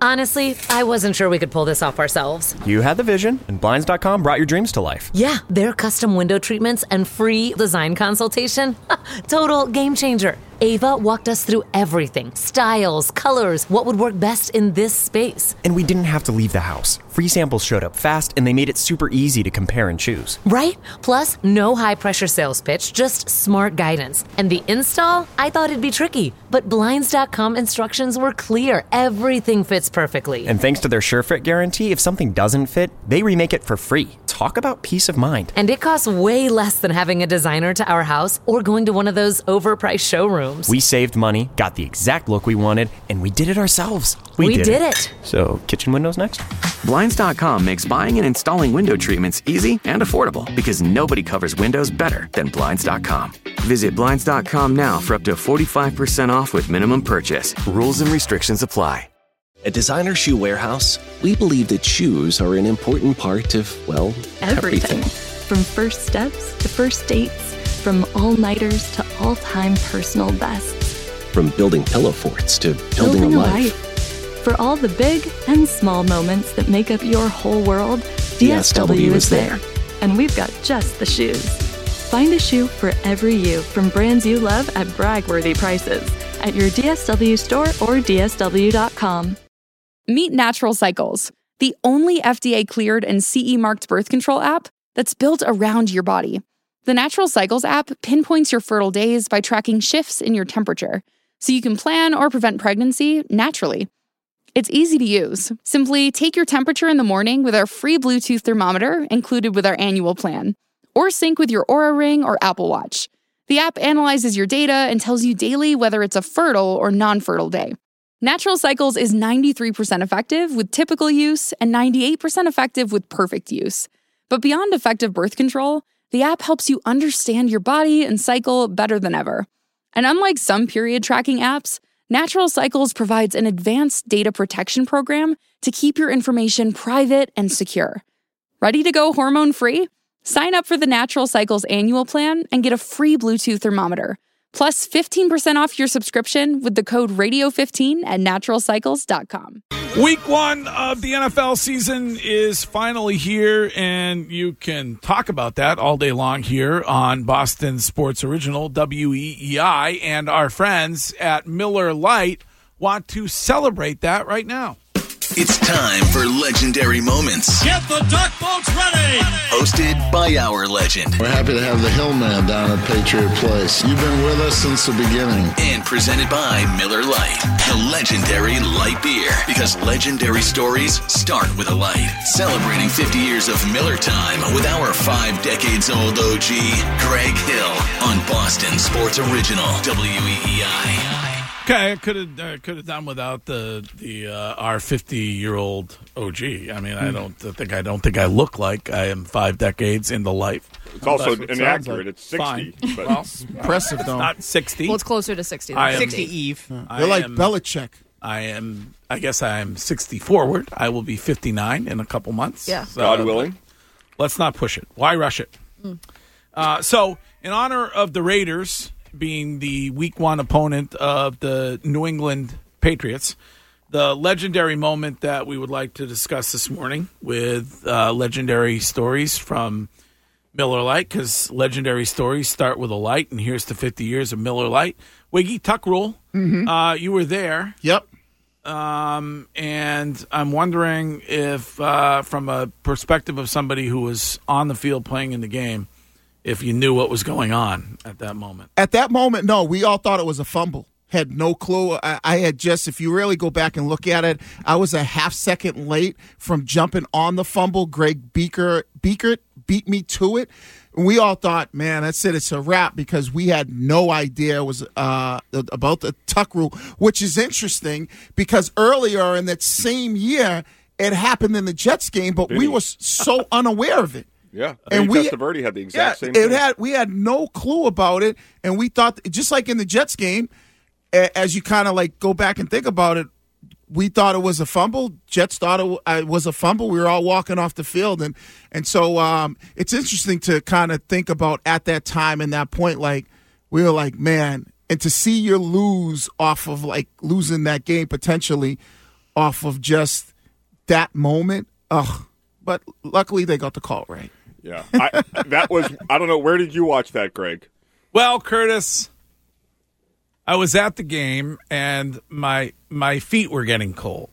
Honestly, I wasn't sure we could pull this off ourselves. You had the vision, and Blinds.com brought your dreams to life. Yeah, their custom window treatments and free design consultation. Total game changer. Ava walked us through everything. Styles, colors, what would work best in this space. And we didn't have to leave the house. Free samples showed up fast, and they made it super easy to compare and choose. Right? Plus, no high-pressure sales pitch, just smart guidance. And the install? I thought it'd be tricky. But Blinds.com instructions were clear. Everything fits perfectly. And thanks to their SureFit guarantee, if something doesn't fit, they remake it for free. Talk about peace of mind. And it costs way less than having a designer to our house or going to one of those overpriced showrooms. We saved money, got the exact look we wanted, and we did it ourselves. We did it. So, kitchen windows next? Blinds.com makes buying and installing window treatments easy and affordable because nobody covers windows better than Blinds.com. Visit Blinds.com now for up to 45% off with minimum purchase. Rules and restrictions apply. At Designer Shoe Warehouse, we believe that shoes are an important part of, well, everything. From first steps to first dates, from all-nighters to all-time personal bests. From building pillow forts to building a life. For all the big and small moments that make up your whole world, DSW is there. And we've got just the shoes. Find a shoe for every you from brands you love at brag-worthy prices at your DSW store or DSW.com. Meet Natural Cycles, the only FDA-cleared and CE-marked birth control app that's built around your body. The Natural Cycles app pinpoints your fertile days by tracking shifts in your temperature, so you can plan or prevent pregnancy naturally. It's easy to use. Simply take your temperature in the morning with our free Bluetooth thermometer included with our annual plan, or sync with your Oura Ring or Apple Watch. The app analyzes your data and tells you daily whether it's a fertile or non-fertile day. Natural Cycles is 93% effective with typical use and 98% effective with perfect use. But beyond effective birth control, the app helps you understand your body and cycle better than ever. And unlike some period tracking apps, Natural Cycles provides an advanced data protection program to keep your information private and secure. Ready to go hormone-free? Sign up for the Natural Cycles annual plan and get a free Bluetooth thermometer, plus 15% off your subscription with the code RADIO15 at naturalcycles.com. Week 1 of the NFL season is finally here, and you can talk about that all day long here on Boston Sports Original, WEEI, and our friends at Miller Lite want to celebrate that right now. It's time for Legendary Moments. Get the duck boats ready! Hosted by our legend. We're happy to have the Hillman down at Patriot Place. You've been with us since the beginning. And presented by Miller Lite, the legendary light beer. Because legendary stories start with a light. Celebrating 50 years of Miller time with our 5 decades old OG, Greg Hill, on Boston Sports Original, WEEI. Okay, I could have done without the our 50-year-old OG. I mean, I don't think I look like I am 5 decades into life. It's also inaccurate. Like. It's 60. But well, impressive though. Not 60. Well, it's closer to 60. 60 Eve. They're like Belichick. I guess I am 60 forward. I will be 59 in a couple months. Yeah. So, God willing. Let's not push it. Why rush it? So, in honor of the Raiders being the Week 1 opponent of the New England Patriots, the legendary moment that we would like to discuss this morning with legendary stories from Miller Lite, because legendary stories start with a light, and here's to 50 years of Miller Lite. Wiggy, Tuck Rule, you were there. Yep. And I'm wondering if, from a perspective of somebody who was on the field playing in the game, if you knew what was going on at that moment. At that moment, no. We all thought it was a fumble. Had no clue. I had just, if you really go back and look at it, I was a half second late from jumping on the fumble. Greg Beekert beat me to it. And we all thought, man, that's it. It's a wrap, because we had no idea it was about the Tuck Rule, which is interesting because earlier in that same year, it happened in the Jets game, but we were so unaware of it. Yeah, and Testaverde had the exact same thing. We had no clue about it, and we thought, just like in the Jets game, as you kind of like go back and think about it, we thought it was a fumble. Jets thought it was a fumble. We were all walking off the field, and so it's interesting to kind of think about at that time and that point, like we were like, man, and to see you lose off of like losing that game potentially off of just that moment. Ugh. But luckily they got the call right. Yeah. I don't know. Where did you watch that, Greg? Well, Curtis, I was at the game, and my feet were getting cold.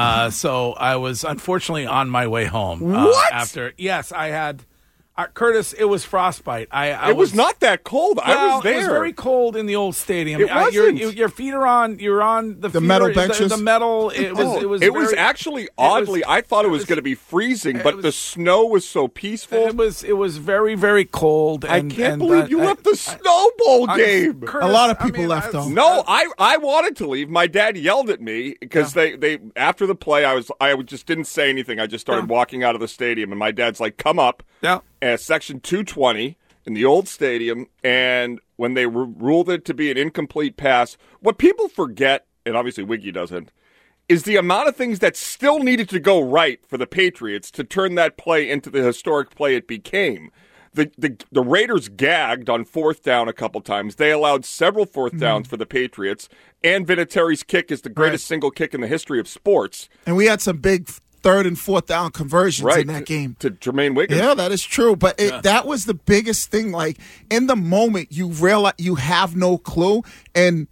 So I was unfortunately on my way home. What? Yes, I had... Curtis, it was frostbite. It was not that cold. Well, I was there. It was very cold in the old stadium. It wasn't. Your feet are on. You're on the metal benches. The metal. It was actually oddly. I thought it was going to be freezing, but the snow was so peaceful. It was very, very cold. I can't believe you left the Snow Bowl game. Curtis, a lot of people left though. No, I wanted to leave. My dad yelled at me because they after the play I just didn't say anything. I just started walking out of the stadium, and my dad's like, "Come up." Yeah. Section 220 in the old stadium, and when they ruled it to be an incomplete pass, what people forget, and obviously Wiggy doesn't, is the amount of things that still needed to go right for the Patriots to turn that play into the historic play it became. The Raiders gagged on fourth down a couple times. They allowed several fourth downs for the Patriots, and Vinatieri's kick is the greatest single kick in the history of sports. And we had some big third and fourth down conversions in that game. To Jermaine Wiggins. Yeah, that is true. But that was the biggest thing. Like, in the moment, you realize you have no clue. And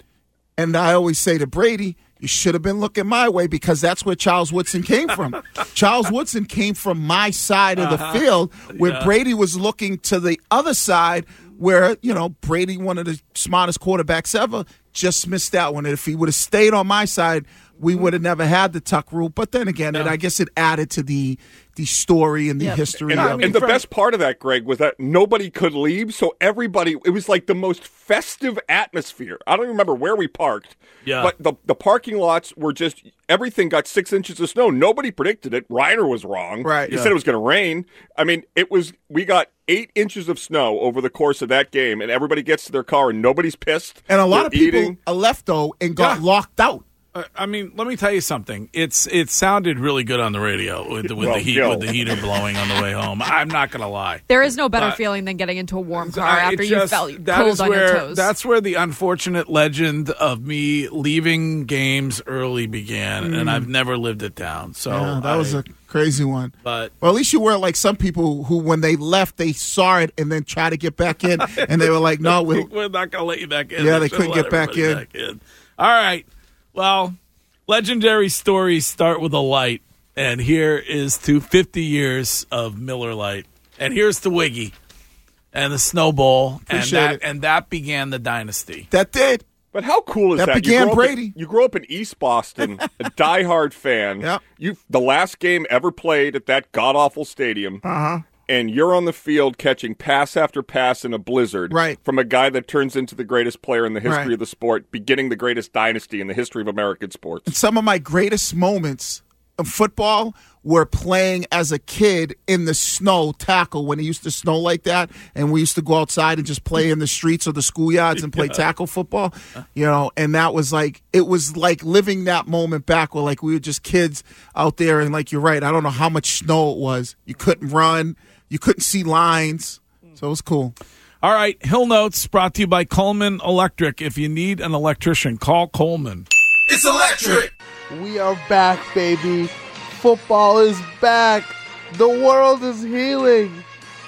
I always say to Brady, you should have been looking my way because that's where Charles Woodson came from. Charles Woodson came from my side of the field where Brady was looking to the other side where, Brady, one of the smartest quarterbacks ever, just missed that one. And if he would have stayed on my side, we would have never had the tuck rule. But then again, I guess it added to the story and the history. And the best part of that, Greg, was that nobody could leave. So everybody, it was like the most festive atmosphere. I don't remember where we parked. Yeah. But the parking lots were just, everything got 6 inches of snow. Nobody predicted it. Reiner was wrong. Right. He said it was going to rain. I mean, we got 8 inches of snow over the course of that game, and everybody gets to their car and nobody's pissed. And a lot of people left, though, and got locked out. I mean, let me tell you something. It sounded really good on the radio with the heater blowing on the way home. I'm not going to lie. There is no better feeling than getting into a warm car after you felt cold on your toes. That's where the unfortunate legend of me leaving games early began, and I've never lived it down. So that was a crazy one. But at least you weren't like some people who, when they left, they saw it and then tried to get back in, and they were like, "No, we're not going to let you back in." Yeah, they couldn't get back in. All right. Well, legendary stories start with a light, and here is to 50 years of Miller Lite. And here's to Wiggy and the Snowball, and that began the dynasty. That did. But how cool is that? That began Brady. You grew up in East Boston, a diehard fan. Yep. The last game ever played at that god-awful stadium. And you're on the field catching pass after pass in a blizzard from a guy that turns into the greatest player in the history of the sport, beginning the greatest dynasty in the history of American sports. And some of my greatest moments of football were playing as a kid in the snow tackle when it used to snow like that, and we used to go outside and just play in the streets or the schoolyards and play tackle football, and that was like, it was like living that moment back where like we were just kids out there, and like you're right, I don't know how much snow it was. You couldn't run. You couldn't see lines, so it was cool. All right, Hill Notes brought to you by Coleman Electric. If you need an electrician, call Coleman. It's electric! We are back, baby. Football is back. The world is healing.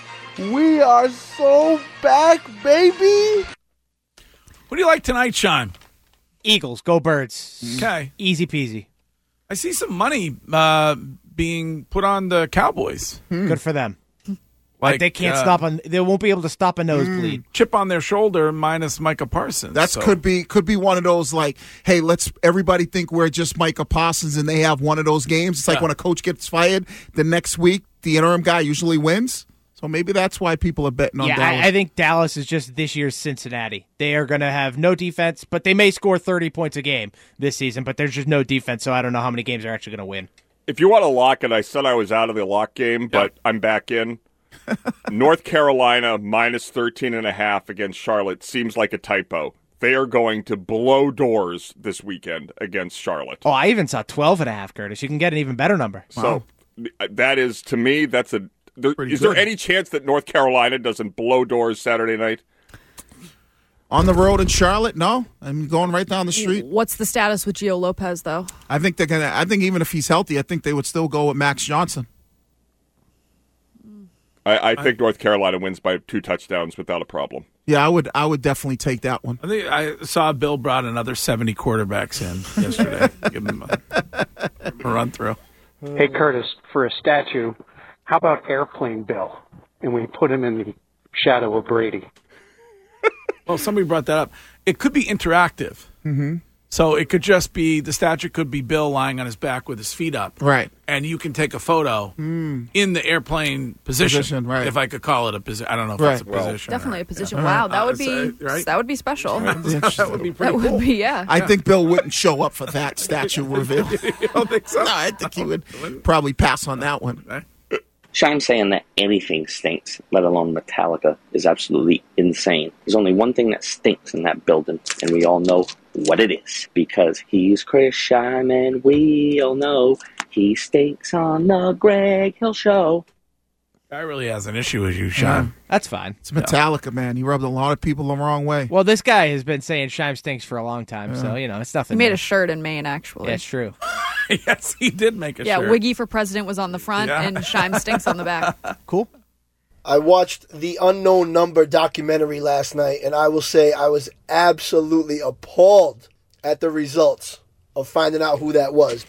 We are so back, baby. What do you like tonight, Sean? Eagles, go Birds. Okay. Easy peasy. I see some money being put on the Cowboys. Good for them. Like they can't stop they won't be able to stop a nosebleed. Chip on their shoulder minus Micah Parsons. Could be one of those like, hey, let's everybody think we're just Micah Parsons and they have one of those games. It's like when a coach gets fired, the next week the interim guy usually wins. So maybe that's why people are betting on Dallas. I think Dallas is just this year's Cincinnati. They are going to have no defense, but they may score 30 points a game this season, but there's just no defense, so I don't know how many games they're actually going to win. If you want to lock it, I said I was out of the lock game, but I'm back in. North Carolina minus 13.5 against Charlotte seems like a typo. They are going to blow doors this weekend against Charlotte. Oh, I even saw 12.5, Curtis. You can get an even better number. So that is, to me, that's a... Is there any chance that North Carolina doesn't blow doors Saturday night? On the road in Charlotte, no. I'm going right down the street. What's the status with Gio Lopez, though? I think they're gonna. I think even if he's healthy, I think they would still go with Max Johnson. I think North Carolina wins by 2 touchdowns without a problem. Yeah, I would definitely take that one. I think I saw Bill brought another 70 quarterbacks in yesterday. Give him a run through. Hey, Curtis, for a statue, how about Airplane Bill? And we put him in the shadow of Brady. Well, somebody brought that up. It could be interactive. Mm-hmm. So it could just be, the statue could be Bill lying on his back with his feet up. Right. And you can take a photo in the airplane position. Right. If I could call it a position. I don't know if it's a position. Definitely a position. Wow, that would be that would be special. That would be pretty That cool. would be, yeah. I think Bill wouldn't show up for that statue reveal. You don't think so? No, I think he would probably pass on that one. Shime saying that anything stinks, let alone Metallica, is absolutely insane. There's only one thing that stinks in that building, and we all know what it is. Because he's Chris Shime, and we all know he stinks on the Greg Hill Show. Guy really has an issue with you, Shime. That's fine. It's Metallica, man. He rubbed a lot of people the wrong way. Well, this guy has been saying Shime stinks for a long time, so, it's nothing. He made new. a shirt in Maine, actually. Yeah, it's true. Yes, he did make a shirt. Yeah, Wiggy for President was on the front, and Shime stinks on the back. Cool. I watched the Unknown Number documentary last night, and I will say I was absolutely appalled at the results of finding out who that was.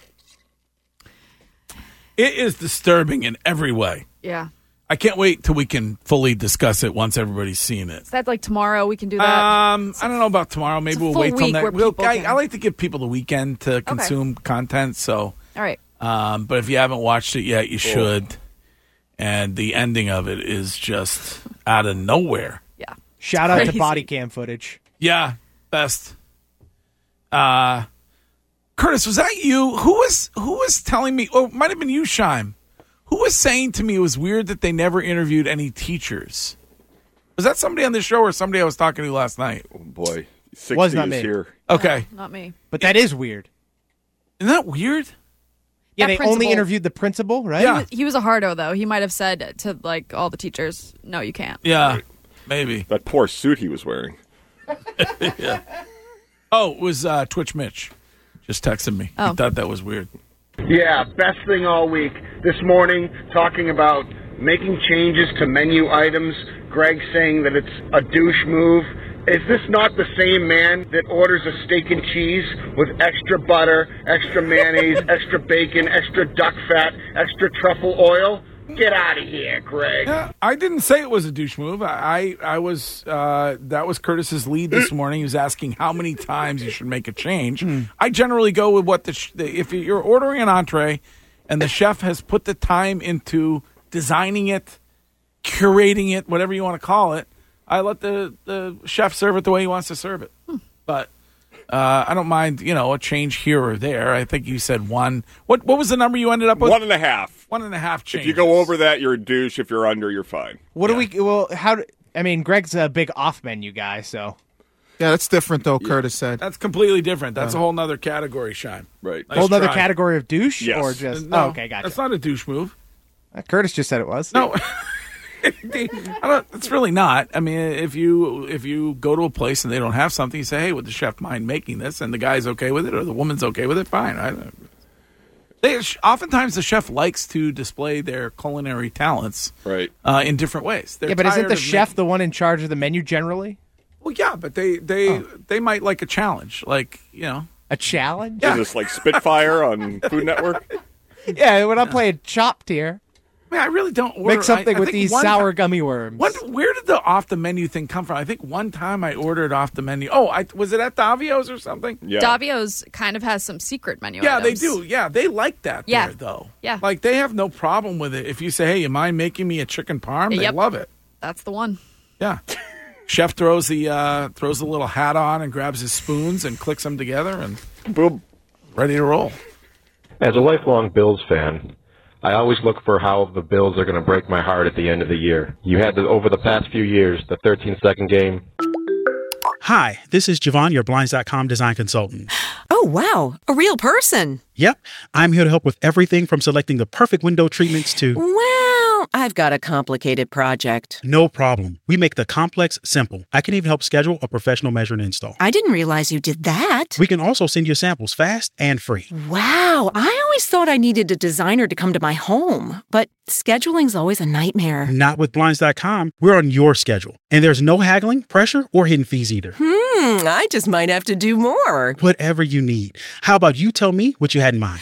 It is disturbing in every way. Yeah. I can't wait till we can fully discuss it once everybody's seen it. Is that like tomorrow we can do that? I don't know about tomorrow. Maybe we'll wait till next. I like to give people the weekend to consume content. So, all right. But if you haven't watched it yet, you should. And the ending of it is just out of nowhere. Yeah. Shout out to body cam footage. Yeah, best. Curtis, was that you? Who was telling me? Oh, it might have been you, Shime. Who was saying to me it was weird that they never interviewed any teachers? Was that somebody on the show or somebody I was talking to last night? Oh, boy. 60 Was not is me. here. Okay. Not me. But that is weird. Isn't that weird? Yeah, That they only principal- interviewed the principal, right? Yeah. He was a hardo, though. He might have said to all the teachers, "No, you can't." Yeah, maybe. That poor suit he was wearing. Yeah. Oh, it was Twitch Mitch. Just texted me. Oh. He thought that was weird. Yeah, best thing all week. This morning, talking about making changes to menu items. Greg saying that it's a douche move. Is this not the same man that orders a steak and cheese with extra butter, extra mayonnaise, extra bacon, extra duck fat, extra truffle oil? Get out of here, Greg. Yeah, I didn't say it was a douche move. I was that was Curtis's lead this morning. He was asking how many times you should make a change. I generally go with what if you're ordering an entree and the chef has put the time into designing it, curating it, whatever you want to call it, I let the chef serve it the way he wants to serve it. But I don't mind, a change here or there. I think you said one. What was the number you ended up with? 1.5. 1.5 changes. If you go over that, you're a douche. If you're under, you're fine. What do we? Well, Greg's a big off-menu guy, so. Yeah, that's different, though, Curtis said. That's completely different. That's a whole nother category, Shime. Right. Nice Whole nother try. category of douche? Yes. Or just. No, okay, gotcha. That's not a douche move. Curtis just said it was. No. It's really not. I mean, if you go to a place and they don't have something, you say, "Hey, would the chef mind making this?" And the guy's okay with it, or the woman's okay with it. Fine. Oftentimes the chef likes to display their culinary talents, right, in different ways. They're but isn't tired the of chef the one in charge of the menu generally? Well, yeah, but they might like a challenge, like a challenge. Is this like Spitfire on Food Network? Yeah, when I'm playing Chopped here. I mean, I really don't order. Make something I with think these one sour time- gummy worms. Where did the off the menu thing come from? I think one time I ordered off the menu. Oh, was it at Davio's or something? Yeah. Davio's kind of has some secret menu Yeah, items. they do. Yeah, they like that Yeah. there, though. Yeah. Like, they have no problem with it. If you say, hey, you mind making me a chicken parm? They Yep. love it. That's the one. Yeah. Chef throws the little hat on and grabs his spoons and clicks them together and boom, ready to roll. As a lifelong Bills fan, I always look for how the Bills are going to break my heart at the end of the year. You had, over the past few years, the 13-second game. Hi, this is Javon, your Blinds.com design consultant. Oh, wow. A real person. Yep, I'm here to help with everything from selecting the perfect window treatments to... Wow, I've got a complicated project. No problem. We make the complex simple. I can even help schedule a professional measure and install. I didn't realize you did that. We can also send you samples fast and free. Wow, I always thought I needed a designer to come to my home, but scheduling's always a nightmare. Not with Blinds.com. We're on your schedule, and there's no haggling, pressure, or hidden fees either. I just might have to do more. Whatever you need. How about you tell me what you had in mind?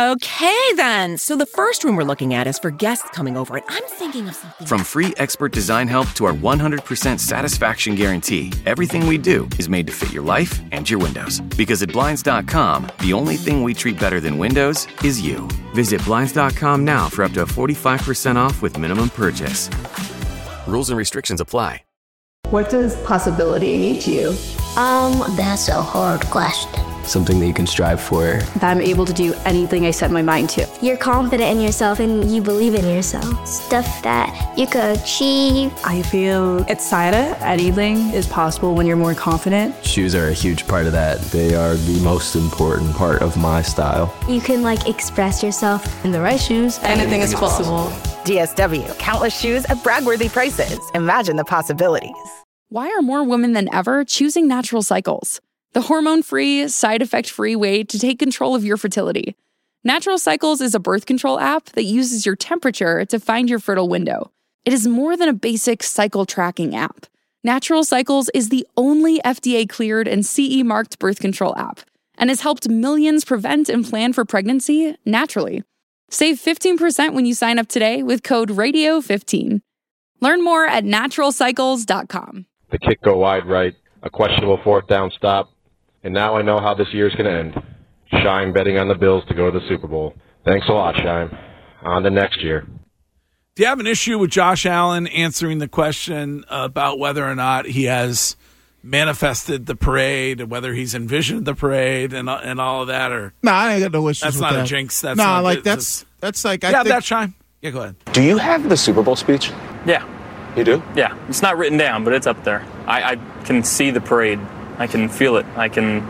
Okay, then. So the first room we're looking at is for guests coming over, and I'm thinking of something. From free expert design help to our 100% satisfaction guarantee, everything we do is made to fit your life and your windows. Because at Blinds.com, the only thing we treat better than windows is you. Visit Blinds.com now for up to 45% off with minimum purchase. Rules and restrictions apply. What does possibility mean to you? That's a hard question. Something that you can strive for. That I'm able to do anything I set my mind to. You're confident in yourself and you believe in yourself. Stuff that you could achieve. I feel excited. Anything is possible when you're more confident. Shoes are a huge part of that. They are the most important part of my style. You can express yourself. In the right shoes, anything is possible. DSW, countless shoes at brag-worthy prices. Imagine the possibilities. Why are more women than ever choosing Natural Cycles? The hormone-free, side-effect-free way to take control of your fertility. Natural Cycles is a birth control app that uses your temperature to find your fertile window. It is more than a basic cycle tracking app. Natural Cycles is the only FDA-cleared and CE-marked birth control app and has helped millions prevent and plan for pregnancy naturally. Save 15% when you sign up today with code RADIO15. Learn more at naturalcycles.com. The kick go wide right, a questionable fourth down stop, and now I know how this year's going to end. Shime betting on the Bills to go to the Super Bowl. Thanks a lot, Shime. On to next year. Do you have an issue with Josh Allen answering the question about whether or not he has manifested the parade, and whether he's envisioned the parade and all of that? Or no, I ain't got no issues that's with not that. A jinx. That's no, not, that's like I yeah, think that Shime. Yeah, go ahead. Do you have the Super Bowl speech? Yeah. You do? Yeah. It's not written down, but it's up there. I can see the parade. I can feel it. I can,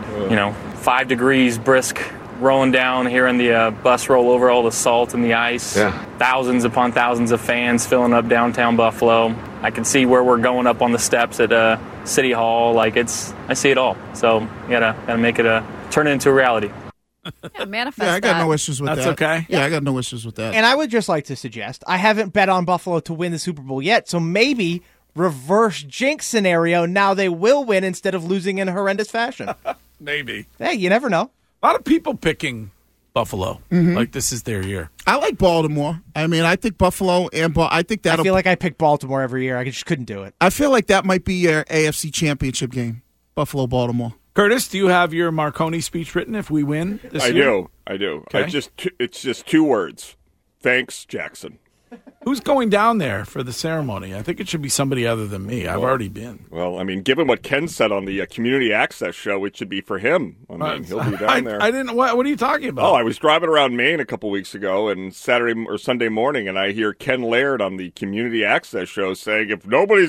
5 degrees brisk rolling down, hearing the bus roll over all the salt and the ice. Yeah. Thousands upon thousands of fans filling up downtown Buffalo. I can see where we're going up on the steps at City Hall. I see it all. So you gotta make it turn it into a reality. Yeah, manifest I got no issues with that. That's okay. Yeah, I got no issues with that. And I would just like to suggest, I haven't bet on Buffalo to win the Super Bowl yet, so maybe reverse jinx scenario, now they will win instead of losing in horrendous fashion. Maybe. Hey, you never know. A lot of people picking Buffalo. Mhm. Like this is their year. I like Baltimore. I mean, I think Buffalo and I think that. I feel like I pick Baltimore every year. I just couldn't do it. I feel like that might be your AFC Championship game, Buffalo-Baltimore. Curtis, do you have your Marconi speech written if we win this year? I do. Okay. It's just 2 words. Thanks, Jackson. Who's going down there for the ceremony? I think it should be somebody other than me. I've already been. Well, I mean, given what Ken said on the Community Access show, it should be for him. I mean, he'll be down there. I didn't. What are you talking about? Oh, I was driving around Maine a couple weeks ago, and Saturday or Sunday morning, and I hear Ken Laird on the Community Access show saying, "If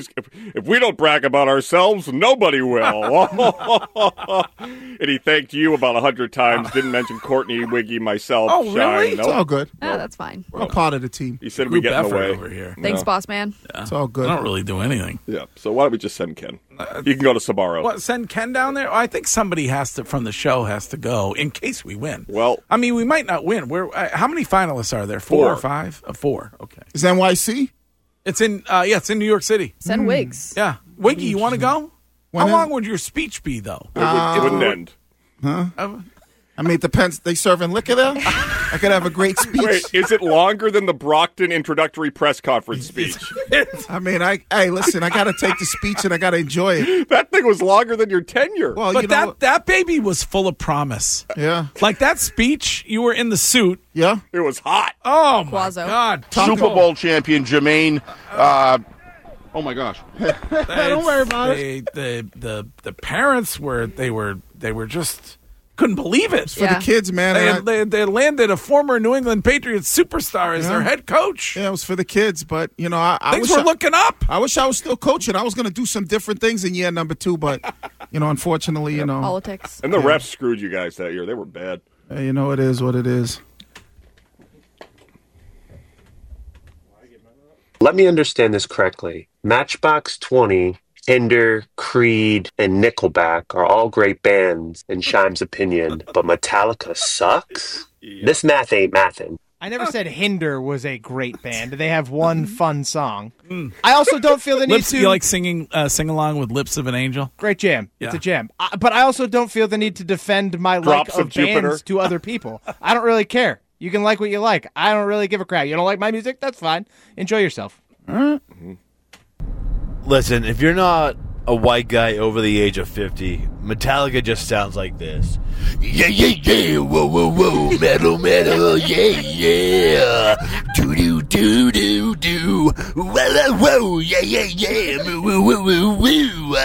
we don't brag about ourselves, nobody will." And he thanked you about 100 times. Didn't mention Courtney, Wiggy, myself. Oh, really? Shine. It's all good. Oh, that's fine. We're all part of the team. He said we get in the way over here. Thanks, boss man. It's all good. I don't really do anything. Yeah. So why don't we just send Ken? You can go to Sbarro. What? Send Ken down there? I think somebody from the show has to go in case we win. Well, I mean, we might not win. How many finalists are there? 4 or 5? 4. Okay. Is NYC? It's in. It's in New York City. Send Wiggs. Yeah, Wiggy, you want to go? How long would your speech be, though? It wouldn't end. Huh? I mean, it depends. They serving liquor there? I could have a great speech. Wait, is it longer than the Brockton introductory press conference speech? I mean, listen, I got to take the speech and I got to enjoy it. That thing was longer than your tenure. Well, but that baby was full of promise. Yeah. Like that speech, you were in the suit. Yeah. It was hot. Oh, my Quazzo. God. Super Bowl champion Jermaine. Oh, my gosh. Don't worry about it. The parents were just... couldn't believe it. For the kids, man. They landed a former New England Patriots superstar as their head coach. Yeah, it was for the kids, but I things were looking up. I wish I was still coaching. I was going to do some different things in year number 2, but unfortunately, politics. And the refs screwed you guys that year. They were bad. It is what it is. Let me understand this correctly. Matchbox 20, Ender, Creed, and Nickelback are all great bands in Shime's opinion, but Metallica sucks? This math ain't mathin'. I never said Hinder was a great band. They have one fun song. I also don't feel the need to... You like sing along with Lips of an Angel? Great jam. Yeah. It's a jam. But I also don't feel the need to defend my Drops like of Jupiter bands to other people. I don't really care. You can like what you like. I don't really give a crap. You don't like my music? That's fine. Enjoy yourself. Listen, if you're not a white guy over the age of 50, Metallica just sounds like this. Yeah, yeah, yeah, whoa, whoa, whoa, metal, metal, yeah, yeah, do-do-do-do-do, whoa, whoa, yeah, yeah, yeah, woo, woo, woo, woo, woo.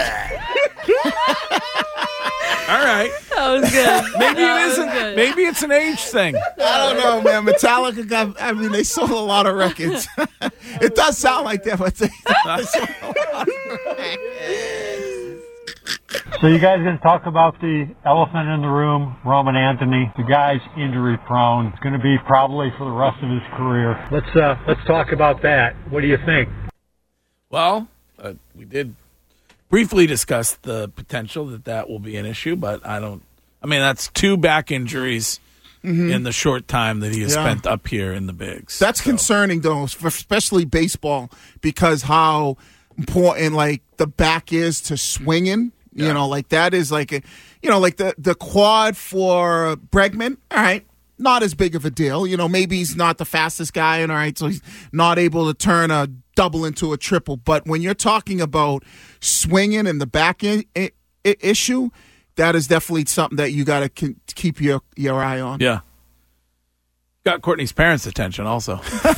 All right. That was good. Maybe it isn't. Maybe it's an age thing. I don't know, man. Metallica they sold a lot of records. It does sound like that, but they sold a lot of records. So you guys going to talk about the elephant in the room, Roman Anthony. The guy's injury prone. It's going to be probably for the rest of his career. Let's talk about that. What do you think? Well, we did briefly discuss the potential that will be an issue, but that's 2 back injuries in the short time that he has spent up here in the bigs. That's concerning, though, especially baseball, because how important, like, the back is to swinging. Yeah. You know, like, that is like, the quad for Bregman, all right, not as big of a deal. You know, maybe he's not the fastest guy, and all right, so he's not able to turn a double into a triple. But when you're talking about swinging and the back issue, that is definitely something that you got to keep your eye on. Yeah. Got Courtney's parents' attention also.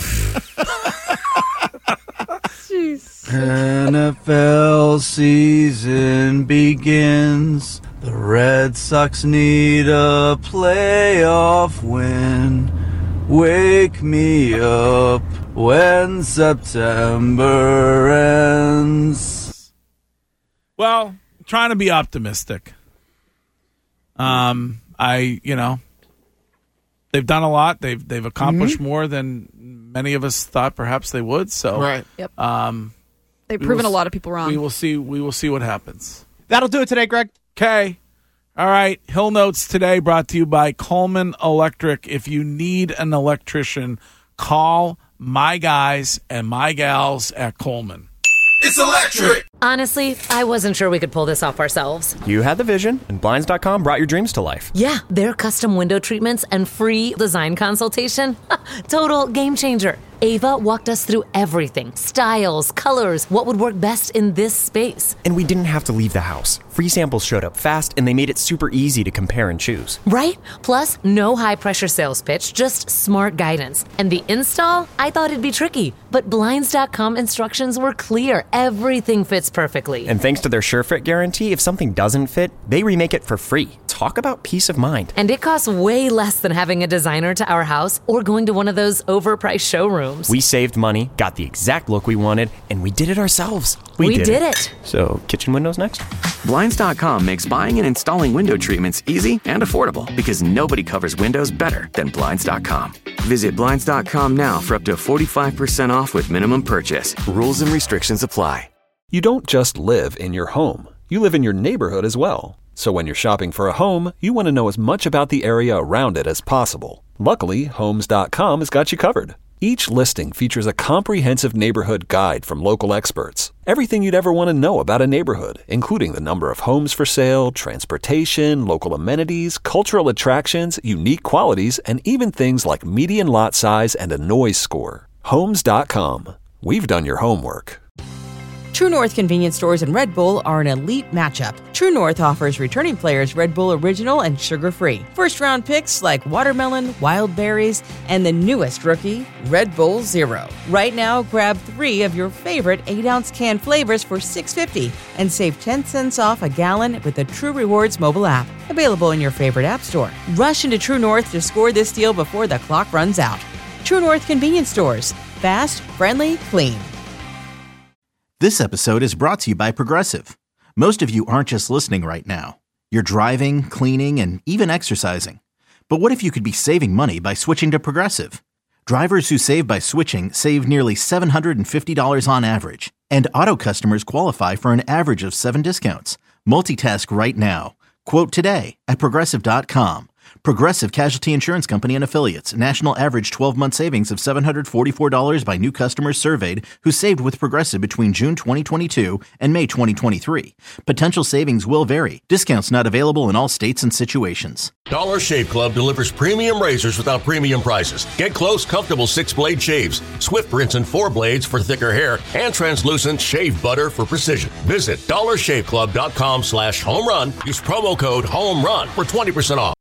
Jeez. NFL season begins. The Red Sox need a playoff win. Wake me up when September ends. Well, trying to be optimistic. They've done a lot. They've accomplished more than many of us thought perhaps they would. So, right. Yep. They've proven a lot of people wrong. We will see what happens. That'll do it today, Greg. Okay. All right. Hill Notes today brought to you by Coleman Electric. If you need an electrician, call my guys and my gals at Coleman. It's electric! Honestly, I wasn't sure we could pull this off ourselves. You had the vision, and Blinds.com brought your dreams to life. Yeah, their custom window treatments and free design consultation. Total game changer. Ava walked us through everything. Styles, colors, what would work best in this space. And we didn't have to leave the house. Free samples showed up fast, and they made it super easy to compare and choose. Right? Plus, no high-pressure sales pitch, just smart guidance. And the install? I thought it'd be tricky, but Blinds.com instructions were clear. Everything fits perfectly. And thanks to their SureFit guarantee, if something doesn't fit, they remake it for free. Talk about peace of mind. And it costs way less than having a designer to our house or going to one of those overpriced showrooms. We saved money, got the exact look we wanted, and we did it ourselves. We did it. So, kitchen windows next? Blinds.com makes buying and installing window treatments easy and affordable because nobody covers windows better than Blinds.com. Visit Blinds.com now for up to 45% off with minimum purchase. Rules and restrictions apply. You don't just live in your home. You live in your neighborhood as well. So when you're shopping for a home, you want to know as much about the area around it as possible. Luckily, Homes.com has got you covered. Each listing features a comprehensive neighborhood guide from local experts. Everything you'd ever want to know about a neighborhood, including the number of homes for sale, transportation, local amenities, cultural attractions, unique qualities, and even things like median lot size and a noise score. Homes.com. We've done your homework. True North convenience stores and Red Bull are an elite matchup. True North offers returning players Red Bull Original and sugar-free. First-round picks like watermelon, wild berries, and the newest rookie, Red Bull Zero. Right now, grab 3 of your favorite 8-ounce can flavors for $6.50 and save 10 cents off a gallon with the True Rewards mobile app. Available in your favorite app store. Rush into True North to score this deal before the clock runs out. True North convenience stores. Fast, friendly, clean. This episode is brought to you by Progressive. Most of you aren't just listening right now. You're driving, cleaning, and even exercising. But what if you could be saving money by switching to Progressive? Drivers who save by switching save nearly $750 on average. And Auto customers qualify for an average of 7 discounts. Multitask right now. Quote today at Progressive.com. Progressive Casualty Insurance Company and Affiliates. National average 12-month savings of $744 by new customers surveyed who saved with Progressive between June 2022 and May 2023. Potential savings will vary. Discounts not available in all states and situations. Dollar Shave Club delivers premium razors without premium prices. Get close, comfortable 6-blade shaves, swift rinse and 4 blades for thicker hair, and translucent shave butter for precision. Visit dollarshaveclub.com/home run. Use promo code HOME RUN for 20% off.